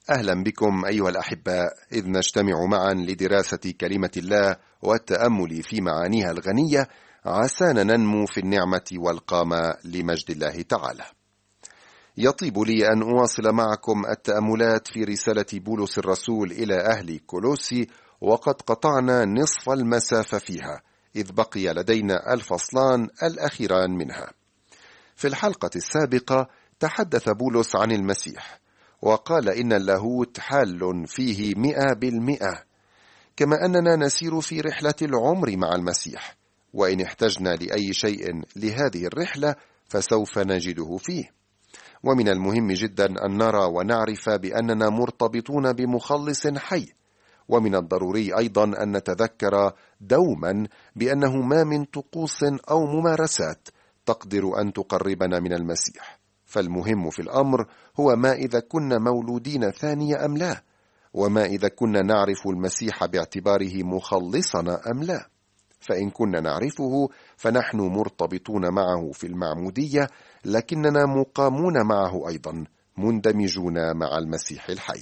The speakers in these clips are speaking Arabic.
أهلا بكم أيها الأحباء، إذ نجتمع معا لدراسة كلمة الله والتأمل في معانيها الغنية، عسانا ننمو في النعمة والقامة لمجد الله تعالى. يطيب لي أن أواصل معكم التأملات في رسالة بولس الرسول إلى أهل كولوسي، وقد قطعنا نصف المسافة فيها، إذ بقي لدينا الفصلان الأخيران منها. في الحلقة السابقة تحدث بولس عن المسيح، وقال إن اللاهوت حال فيه 100%، كما أننا نسير في رحلة العمر مع المسيح، وإن احتجنا لأي شيء لهذه الرحلة فسوف نجده فيه. ومن المهم جدا أن نرى ونعرف بأننا مرتبطون بمخلص حي، ومن الضروري أيضا أن نتذكر دوما بأنه ما من طقوس أو ممارسات تقدر أن تقربنا من المسيح، فالمهم في الأمر هو ما إذا كنا مولودين ثانية أم لا، وما إذا كنا نعرف المسيح باعتباره مخلصنا أم لا. فإن كنا نعرفه فنحن مرتبطون معه في المعمودية، لكننا مقامون معه أيضا، مندمجون مع المسيح الحي.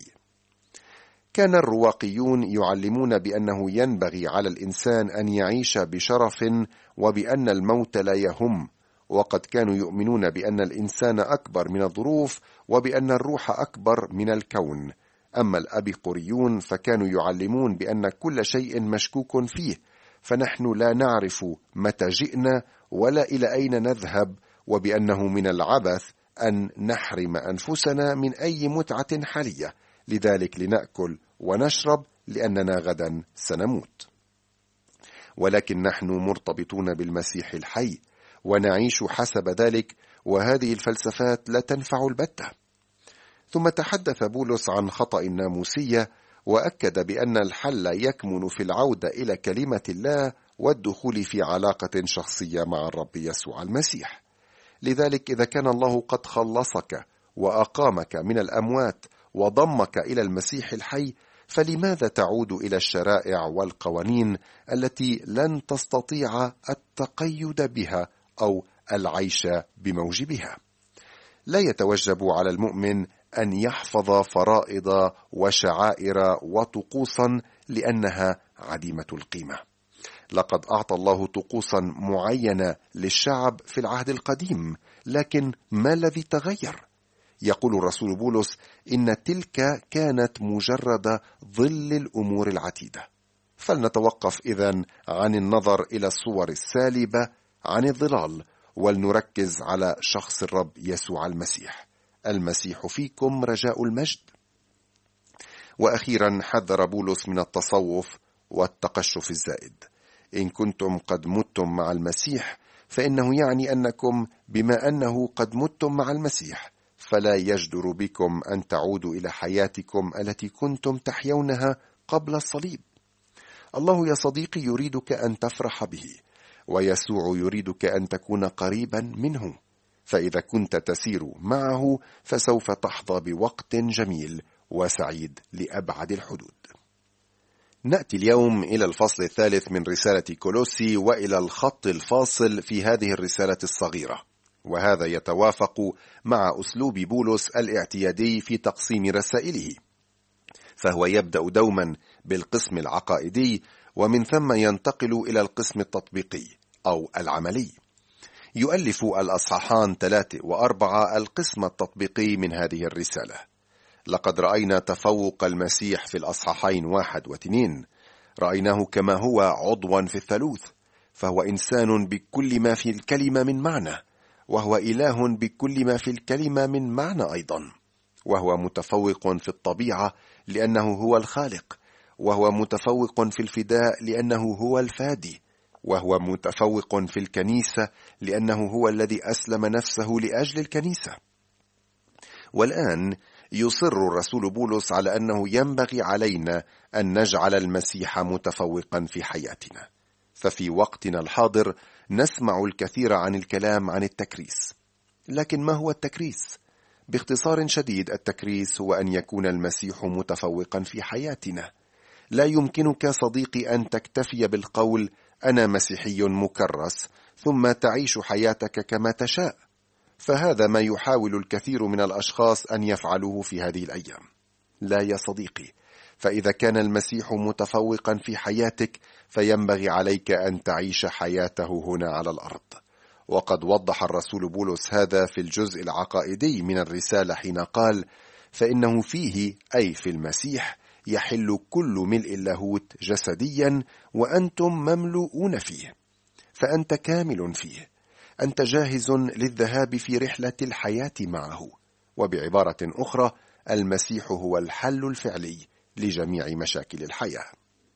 كان الرواقيون يعلمون بأنه ينبغي على الإنسان أن يعيش بشرف، وبأن الموت لا يهم، وقد كانوا يؤمنون بأن الإنسان أكبر من الظروف، وبأن الروح أكبر من الكون. أما الأبيقوريون فكانوا يعلمون بأن كل شيء مشكوك فيه، فنحن لا نعرف متى جئنا ولا إلى أين نذهب، وبأنه من العبث أن نحرم أنفسنا من أي متعة حالية، لذلك لنأكل ونشرب لأننا غدا سنموت. ولكن نحن مرتبطون بالمسيح الحي ونعيش حسب ذلك، وهذه الفلسفات لا تنفع البتة. ثم تحدث بولس عن خطأ الناموسية، وأكد بأن الحل يكمن في العودة إلى كلمة الله والدخول في علاقة شخصية مع الرب يسوع المسيح. لذلك إذا كان الله قد خلصك وأقامك من الأموات وضمك إلى المسيح الحي، فلماذا تعود إلى الشرائع والقوانين التي لن تستطيع التقيد بها أو العيش بموجبها؟ لا يتوجب على المؤمن أن يحفظ فرائض وشعائر وطقوسا لأنها عديمة القيمة. لقد أعطى الله طقوسا معينة للشعب في العهد القديم، لكن ما الذي تغير؟ يقول الرسول بولس إن تلك كانت مجرد ظل الأمور العتيدة. فلنتوقف إذن عن النظر إلى الصور السالبة عن الظلال، ولنركز على شخص الرب يسوع المسيح. المسيح فيكم رجاء المجد. وأخيرا حذر بولس من التصوف والتقشف الزائد. إن كنتم قد متم مع المسيح فإنه يعني أنكم بما أنه قد متم مع المسيح فلا يجدر بكم أن تعودوا إلى حياتكم التي كنتم تحيونها قبل الصليب. الله يا صديقي يريدك أن تفرح به، ويسوع يريدك أن تكون قريبا منه، فإذا كنت تسير معه فسوف تحظى بوقت جميل وسعيد لأبعد الحدود. نأتي اليوم إلى الفصل الثالث من رسالة كولوسي، وإلى الخط الفاصل في هذه الرسالة الصغيرة، وهذا يتوافق مع أسلوب بولس الاعتيادي في تقسيم رسائله، فهو يبدأ دوما بالقسم العقائدي، ومن ثم ينتقل إلى القسم التطبيقي أو العملي. يؤلف الأصحاحان 3 و4 القسم التطبيقي من هذه الرسالة. لقد رأينا تفوق المسيح في الأصحاحين 1 و2، رأيناه كما هو عضوا في الثالوث، فهو إنسان بكل ما في الكلمة من معنى، وهو إله بكل ما في الكلمة من معنى أيضا، وهو متفوق في الطبيعة لأنه هو الخالق، وهو متفوق في الفداء لأنه هو الفادي، وهو متفوق في الكنيسة لأنه هو الذي أسلم نفسه لأجل الكنيسة. والآن يصر الرسول بولس على أنه ينبغي علينا أن نجعل المسيح متفوقا في حياتنا. ففي وقتنا الحاضر نسمع الكثير عن الكلام عن التكريس، لكن ما هو التكريس؟ باختصار شديد، التكريس هو أن يكون المسيح متفوقا في حياتنا. لا يمكنك صديقي أن تكتفي بالقول أنا مسيحي مكرس ثم تعيش حياتك كما تشاء، فهذا ما يحاول الكثير من الأشخاص أن يفعلوه في هذه الأيام. لا يا صديقي، فإذا كان المسيح متفوقا في حياتك فينبغي عليك أن تعيش حياته هنا على الأرض. وقد وضح الرسول بولس هذا في الجزء العقائدي من الرسالة حين قال: فإنه فيه، أي في المسيح، يحل كل ملء اللاهوت جسديا، وأنتم مملوءون فيه. فأنت كامل فيه، أنت جاهز للذهاب في رحلة الحياة معه. وبعبارة أخرى، المسيح هو الحل الفعلي لجميع مشاكل الحياة.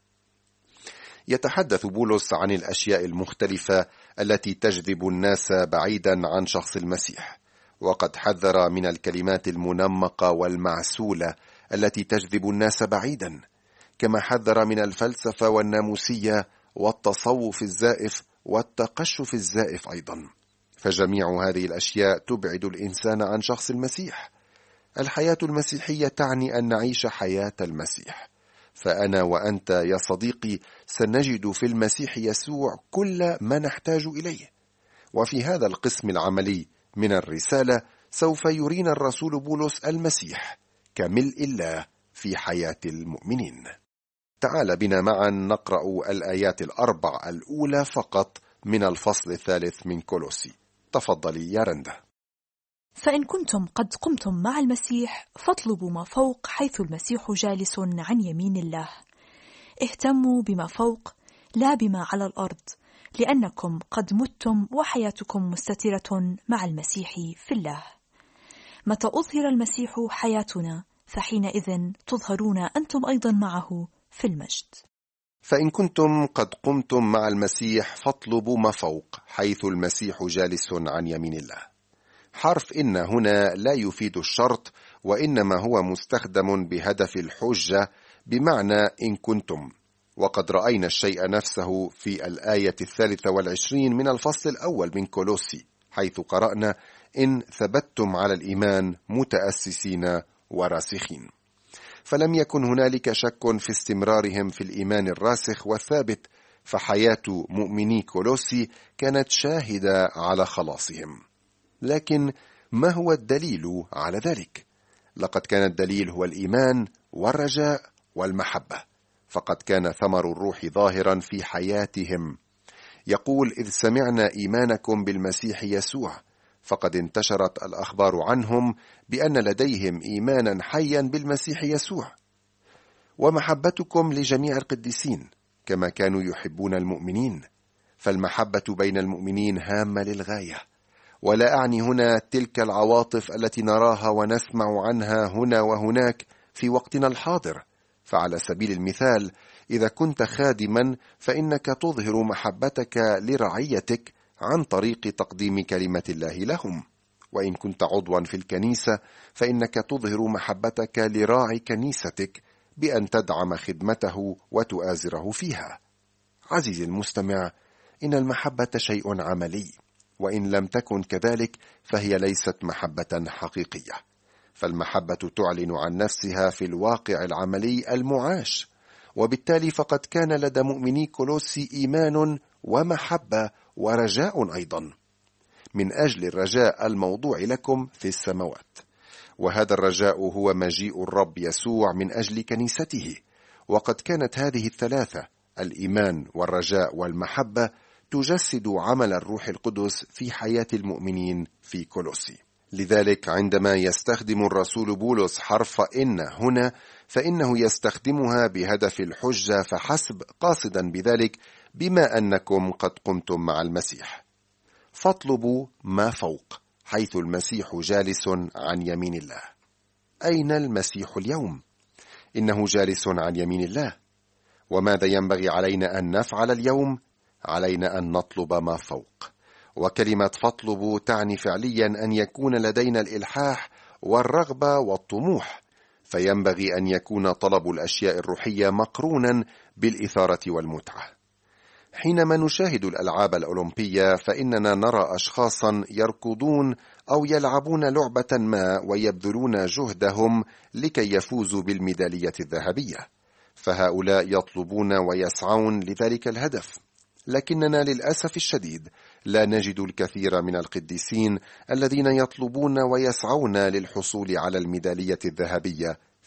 يتحدث بولس عن الأشياء المختلفة التي تجذب الناس بعيدا عن شخص المسيح، وقد حذر من الكلمات المنمقة والمعسولة التي تجذب الناس بعيدا، كما حذر من الفلسفة والناموسية والتصوف الزائف والتقشف الزائف أيضا، فجميع هذه الأشياء تبعد الإنسان عن شخص المسيح. الحياة المسيحية تعني أن نعيش حياة المسيح، فأنا وأنت يا صديقي سنجد في المسيح يسوع كل ما نحتاج إليه. وفي هذا القسم العملي من الرسالة سوف يرينا الرسول بولس المسيح كملء الله في حياة المؤمنين. تعال بنا معا نقرأ الآيات 4 الأولى فقط من الفصل 3 من كولوسي. تفضلي يا رندا. فإن كنتم قد قمتم مع المسيح فاطلبوا ما فوق، حيث المسيح جالس عن يمين الله. اهتموا بما فوق لا بما على الأرض، لأنكم قد متم وحياتكم مستترة مع المسيح في الله. متى أظهر المسيح حياتنا فحينئذ تظهرون أنتم أيضا معه في المجد. فإن كنتم قد قمتم مع المسيح فاطلبوا ما فوق، حيث المسيح جالس عن يمين الله. حرف إن هنا لا يفيد الشرط، وإنما هو مستخدم بهدف الحجة، بمعنى إن كنتم. وقد رأينا الشيء نفسه في الآية 23 من الفصل الأول من كولوسي، حيث قرأنا: إن ثبتتم على الإيمان متأسسين وراسخين. فلم يكن هنالك شك في استمرارهم في الإيمان الراسخ والثابت، فحياة مؤمني كولوسي كانت شاهدة على خلاصهم. لكن ما هو الدليل على ذلك؟ لقد كان الدليل هو الإيمان والرجاء والمحبة، فقد كان ثمر الروح ظاهرا في حياتهم. يقول: إذ سمعنا إيمانكم بالمسيح يسوع. فقد انتشرت الأخبار عنهم بأن لديهم إيمانا حيا بالمسيح يسوع، ومحبتكم لجميع القديسين كما كانوا يحبون المؤمنين. فالمحبة بين المؤمنين هامة للغاية، ولا أعني هنا تلك العواطف التي نراها ونسمع عنها هنا وهناك في وقتنا الحاضر. فعلى سبيل المثال، إذا كنت خادما فإنك تظهر محبتك لرعيتك عن طريق تقديم كلمة الله لهم، وإن كنت عضوا في الكنيسة فإنك تظهر محبتك لراعي كنيستك بأن تدعم خدمته وتؤازره فيها. عزيزي المستمع، إن المحبة شيء عملي، وإن لم تكن كذلك فهي ليست محبة حقيقية. فالمحبة تعلن عن نفسها في الواقع العملي المعاش، وبالتالي فقد كان لدى مؤمني كولوسي إيمان ومحبة ورجاء أيضا، من أجل الرجاء الموضوع لكم في السماوات. وهذا الرجاء هو مجيء الرب يسوع من أجل كنيسته. وقد كانت هذه الثلاثة، الإيمان والرجاء والمحبة، تجسد عمل الروح القدس في حياة المؤمنين في كولوسي. لذلك عندما يستخدم الرسول بولس حرف إن هنا فإنه يستخدمها بهدف الحجة فحسب، قاصدا بذلك بما أنكم قد قمتم مع المسيح. فاطلبوا ما فوق، حيث المسيح جالس عن يمين الله. أين المسيح اليوم؟ إنه جالس عن يمين الله. وماذا ينبغي علينا أن نفعل اليوم؟ علينا أن نطلب ما فوق. وكلمة فاطلبوا تعني فعليا أن يكون لدينا الإلحاح والرغبة والطموح، فينبغي أن يكون طلب الأشياء الروحية مقرونا بالإثارة والمتعة. حينما نشاهد الألعاب الأولمبية فإننا نرى أشخاصا يركضون أو يلعبون لعبة ما ويبذلون جهدهم لكي يفوزوا بالميدالية الذهبية، فهؤلاء يطلبون ويسعون لذلك الهدف. لكننا للأسف الشديد لا نجد الكثير من القديسين الذين يطلبون ويسعون للحصول على الميدالية الذهبية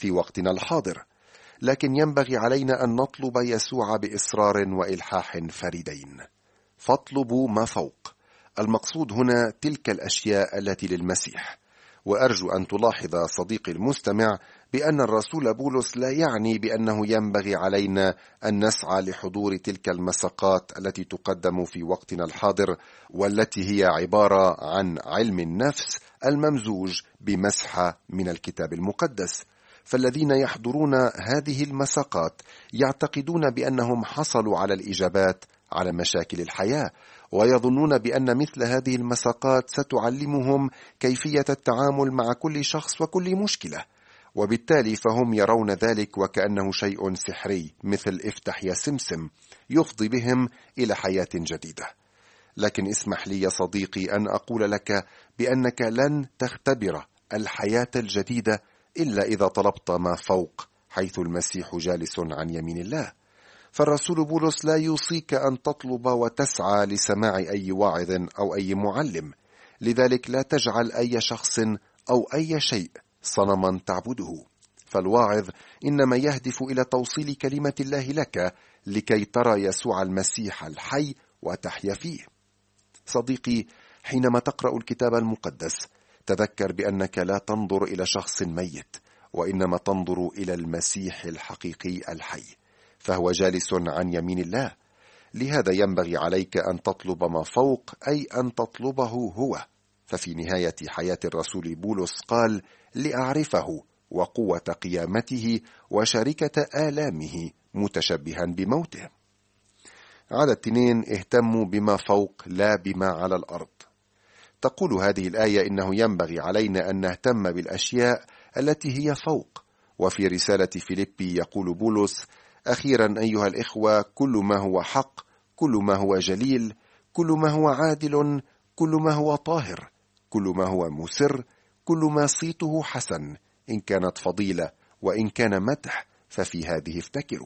في وقتنا الحاضر، لكن ينبغي علينا أن نطلب يسوع بإصرار وإلحاح فريدين. فاطلبوا ما فوق. المقصود هنا تلك الأشياء التي للمسيح. وأرجو أن تلاحظ صديقي المستمع بأن الرسول بولس لا يعني بأنه ينبغي علينا أن نسعى لحضور تلك المساقات التي تقدم في وقتنا الحاضر، والتي هي عبارة عن علم النفس الممزوج بمسحة من الكتاب المقدس. فالذين يحضرون هذه المساقات يعتقدون بأنهم حصلوا على الإجابات على مشاكل الحياة، ويظنون بأن مثل هذه المساقات ستعلمهم كيفية التعامل مع كل شخص وكل مشكلة، وبالتالي فهم يرون ذلك وكأنه شيء سحري مثل افتح يا سمسم يفضي بهم إلى حياة جديدة. لكن اسمح لي يا صديقي أن أقول لك بأنك لن تختبر الحياة الجديدة إلا إذا طلبت ما فوق، حيث المسيح جالس عن يمين الله. فالرسول بولس لا يوصيك أن تطلب وتسعى لسماع أي واعظ أو أي معلم، لذلك لا تجعل أي شخص أو أي شيء صنما تعبده، فالواعظ إنما يهدف إلى توصيل كلمة الله لك لكي ترى يسوع المسيح الحي وتحيا فيه. صديقي، حينما تقرأ الكتاب المقدس تذكر بأنك لا تنظر إلى شخص ميت، وإنما تنظر إلى المسيح الحقيقي الحي، فهو جالس عن يمين الله. لهذا ينبغي عليك أن تطلب ما فوق، أي أن تطلبه هو. ففي نهاية حياة الرسول بولس قال: لأعرفه وقوة قيامته وشركة آلامه متشبها بموته. عدد 2: اهتموا بما فوق لا بما على الأرض. تقول هذه الآية إنه ينبغي علينا أن نهتم بالأشياء التي هي فوق. وفي رسالة فيليبي يقول بولس: أخيرا أيها الإخوة، كل ما هو حق، كل ما هو جليل، كل ما هو عادل، كل ما هو طاهر، كل ما هو مسر، كل ما صيته حسن، إن كانت فضيلة وإن كان مدح ففي هذه افتكروا.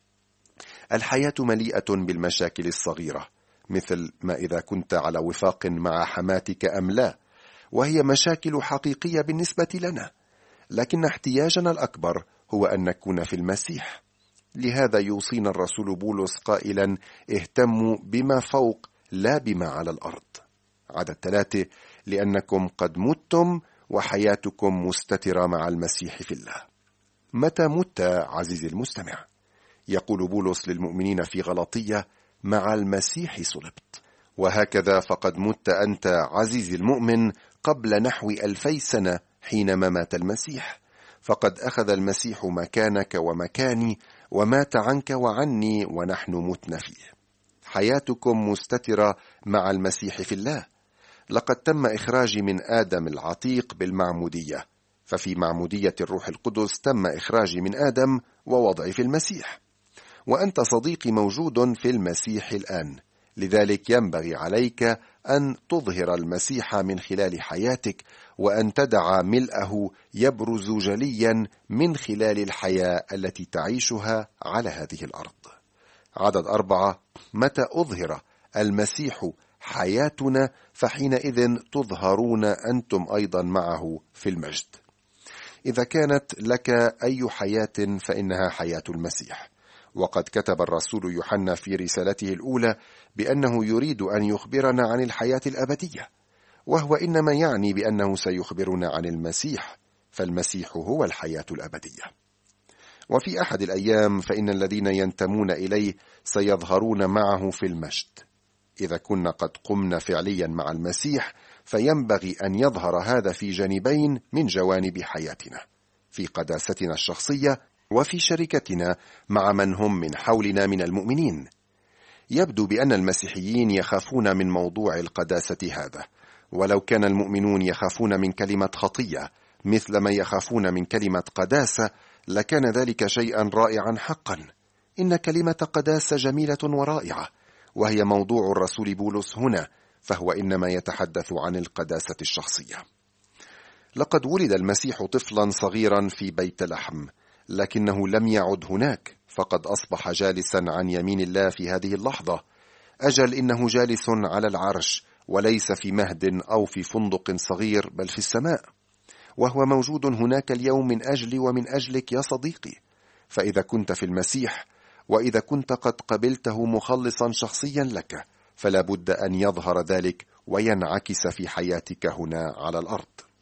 الحياة مليئة بالمشاكل الصغيرة، مثل ما إذا كنت على وفاق مع حماتك أم لا، وهي مشاكل حقيقية بالنسبة لنا، لكن احتياجنا الأكبر هو أن نكون في المسيح. لهذا يوصينا الرسول بولس قائلا: اهتموا بما فوق لا بما على الأرض. عدد 3: لأنكم قد متم وحياتكم مستترة مع المسيح في الله. متى مت عزيزي المستمع؟ يقول بولس للمؤمنين في غلاطية: مع المسيح صلبت. وهكذا فقد مت أنت عزيزي المؤمن قبل نحو 2000 سنة حينما مات المسيح، فقد أخذ المسيح مكانك ومكاني ومات عنك وعني ونحن متنا فيه. حياتكم مستترة مع المسيح في الله. لقد تم إخراجي من آدم العتيق بالمعمودية، ففي معمودية الروح القدس تم إخراجي من آدم ووضعي في المسيح. وأنت صديقي موجود في المسيح الآن، لذلك ينبغي عليك أن تظهر المسيح من خلال حياتك، وأن تدع ملئه يبرز جليا من خلال الحياة التي تعيشها على هذه الأرض. عدد 4: متى أظهر المسيح حياتنا فحينئذ تظهرون أنتم أيضا معه في المجد. إذا كانت لك أي حياة فإنها حياة المسيح. وقد كتب الرسول يوحنا في رسالته الأولى بأنه يريد أن يخبرنا عن الحياة الأبدية، وهو إنما يعني بأنه سيخبرنا عن المسيح، فالمسيح هو الحياة الأبدية. وفي أحد الأيام فإن الذين ينتمون إليه سيظهرون معه في المجد. إذا كنا قد قمنا فعليا مع المسيح فينبغي أن يظهر هذا في جانبين من جوانب حياتنا: في قداستنا الشخصية وفي شركتنا مع من هم من حولنا من المؤمنين. يبدو بأن المسيحيين يخافون من موضوع القداسة هذا، ولو كان المؤمنون يخافون من كلمة خطية مثل ما يخافون من كلمة قداسة لكان ذلك شيئا رائعا حقا. إن كلمة قداسة جميلة ورائعة، وهي موضوع الرسول بولس هنا، فهو إنما يتحدث عن القداسة الشخصية. لقد ولد المسيح طفلا صغيرا في بيت لحم، لكنه لم يعد هناك، فقد أصبح جالسا عن يمين الله في هذه اللحظة. أجل إنه جالس على العرش، وليس في مهد أو في فندق صغير، بل في السماء. وهو موجود هناك اليوم من أجلي ومن أجلك يا صديقي. فإذا كنت في المسيح، وإذا كنت قد قبلته مخلصا شخصيا لك، فلا بد أن يظهر ذلك وينعكس في حياتك هنا على الأرض.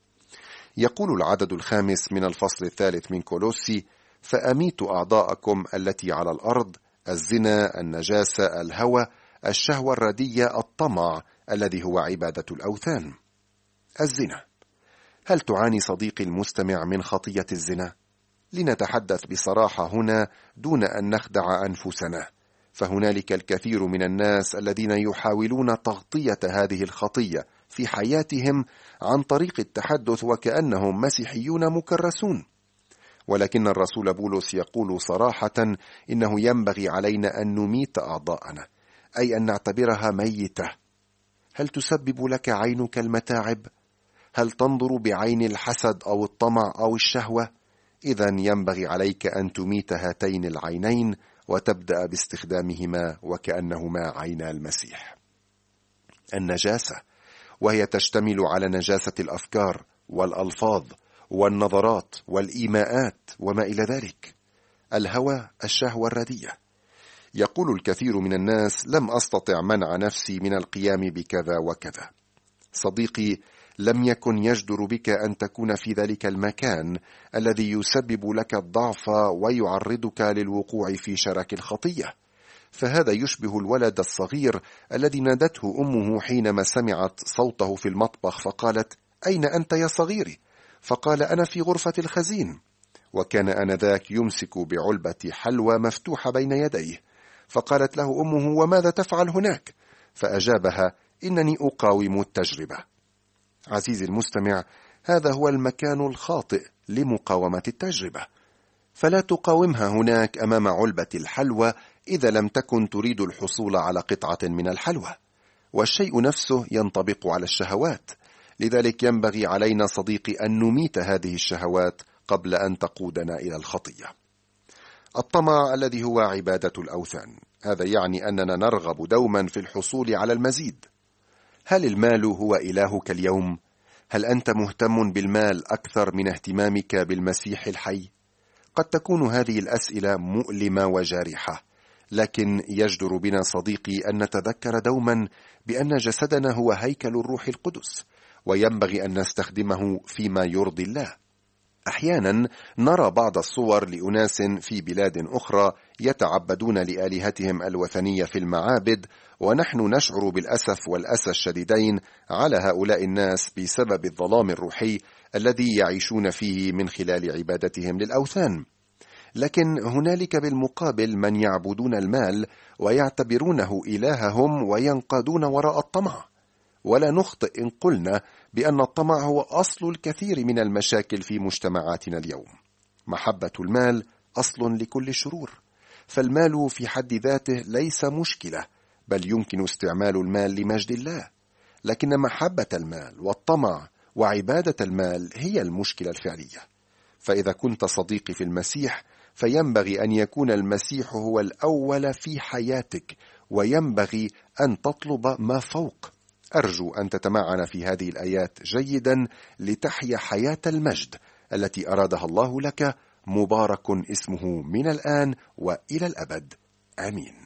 يقول العدد 5 من الفصل 3 من كولوسي: فأميتوا أعضاءكم التي على الأرض، الزنا، النجاسة، الهوى، الشهوة الردية، الطمع الذي هو عبادة الأوثان. الزنا. هل تعاني صديقي المستمع من خطية الزنا؟ لنتحدث بصراحة هنا دون أن نخدع أنفسنا، فهنالك الكثير من الناس الذين يحاولون تغطية هذه الخطية في حياتهم عن طريق التحدث وكأنهم مسيحيون مكرسون. ولكن الرسول بولس يقول صراحة إنه ينبغي علينا أن نميت أعضاءنا، أي أن نعتبرها ميتة. هل تسبب لك عينك المتاعب؟ هل تنظر بعين الحسد أو الطمع أو الشهوة؟ إذن ينبغي عليك أن تميت هاتين العينين وتبدأ باستخدامهما وكأنهما عينا المسيح. النجاسة، وهي تشتمل على نجاسة الأفكار والألفاظ والنظرات والإيماءات وما إلى ذلك. الهوى، الشهوة الردية. يقول الكثير من الناس: لم أستطع منع نفسي من القيام بكذا وكذا. صديقي، لم يكن يجدر بك أن تكون في ذلك المكان الذي يسبب لك الضعف ويعرضك للوقوع في شرك الخطية. فهذا يشبه الولد الصغير الذي نادته أمه حينما سمعت صوته في المطبخ فقالت: أين أنت يا صغيري؟ فقال: أنا في غرفة الخزين. وكان آنذاك يمسك بعلبة حلوى مفتوحة بين يديه. فقالت له أمه: وماذا تفعل هناك؟ فأجابها: إنني أقاوم التجربة. عزيزي المستمع، هذا هو المكان الخاطئ لمقاومة التجربة. فلا تقاومها هناك أمام علبة الحلوى إذا لم تكن تريد الحصول على قطعة من الحلوى. والشيء نفسه ينطبق على الشهوات. لذلك ينبغي علينا صديقي أن نميت هذه الشهوات قبل أن تقودنا إلى الخطية. الطمع الذي هو عبادة الأوثان، هذا يعني أننا نرغب دوما في الحصول على المزيد. هل المال هو إلهك اليوم؟ هل أنت مهتم بالمال أكثر من اهتمامك بالمسيح الحي؟ قد تكون هذه الأسئلة مؤلمة وجارحة، لكن يجدر بنا صديقي أن نتذكر دوما بأن جسدنا هو هيكل الروح القدس، وينبغي أن نستخدمه فيما يرضي الله. أحيانا نرى بعض الصور لأناس في بلاد أخرى يتعبدون لآلهتهم الوثنية في المعابد، ونحن نشعر بالأسف والأسى الشديدين على هؤلاء الناس بسبب الظلام الروحي الذي يعيشون فيه من خلال عبادتهم للأوثان. لكن هنالك بالمقابل من يعبدون المال ويعتبرونه إلههم وينقادون وراء الطمع. ولا نخطئ إن قلنا بأن الطمع هو أصل الكثير من المشاكل في مجتمعاتنا اليوم. محبة المال أصل لكل الشرور، فالمال في حد ذاته ليس مشكلة، بل يمكن استعمال المال لمجد الله. لكن محبة المال والطمع وعبادة المال هي المشكلة الفعلية. فإذا كنت صديقي في المسيح، فينبغي أن يكون المسيح هو الأول في حياتك، وينبغي أن تطلب ما فوق. أرجو أن تتمعن في هذه الآيات جيدا لتحيا حياة المجد التي أرادها الله لك. مبارك اسمه من الآن وإلى الأبد. آمين.